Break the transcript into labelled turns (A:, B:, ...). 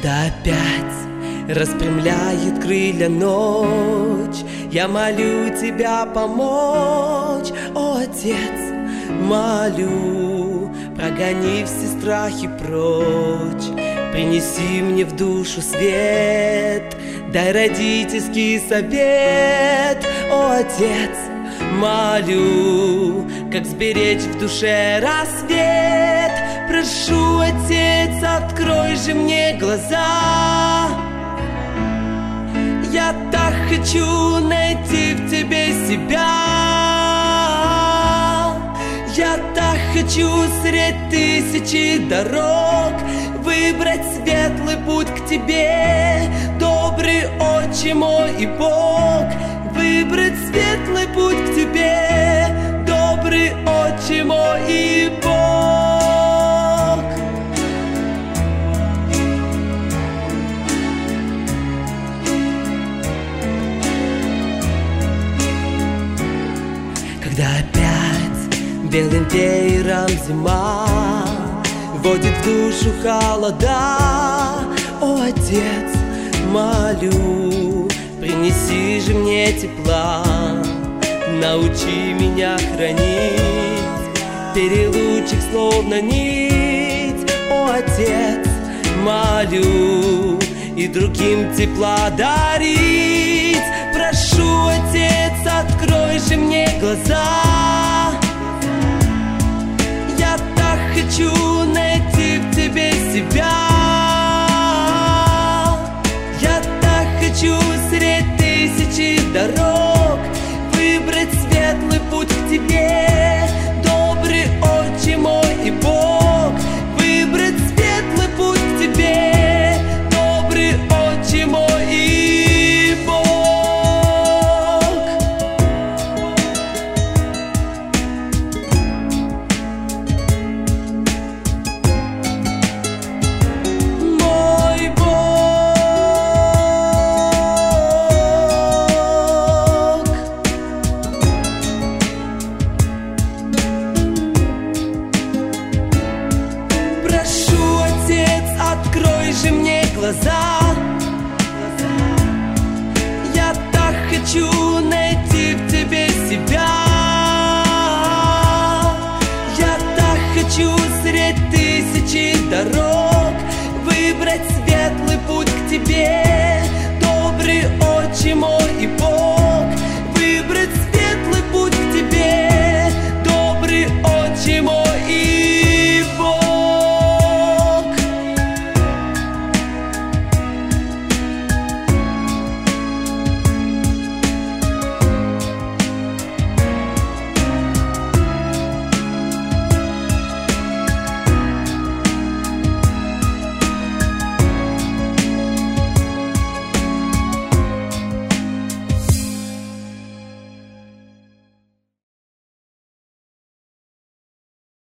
A: Когда опять распрямляет крылья ночь, я молю тебя помочь, о Отец, молю, прогони все страхи прочь, принеси мне в душу свет, дай родительский совет, о Отец, молю, как сберечь в душе рассвет. Прошу, Отец, открой же мне глаза. Я так хочу найти в тебе себя. Я так хочу средь тысячи дорог выбрать светлый путь к тебе, добрый Отче мой и Бог. Выбрать светлый путь к тебе, добрый Отче мой и Бог. Когда опять белым веером зима вводит в душу холода, о Отец, молю, принеси же мне тепла, научи меня хранить перелучик словно нить, о Отец, молю, и другим тепла дарить. Прошу, Отец, открой же мне глаза. Я так хочу найти в тебе себя. Я так хочу средь тысячи дорог выбрать светлый путь к тебе, добрый Отче мой и Бог. Выбрать светлый путь к тебе, добрый Отче мой и Бог. Мой Бог. Прошу, Отец, открой же мне глаза. Я так хочу найти в тебе себя. Я так хочу средь тысячи дорог выбрать светлый путь к тебе,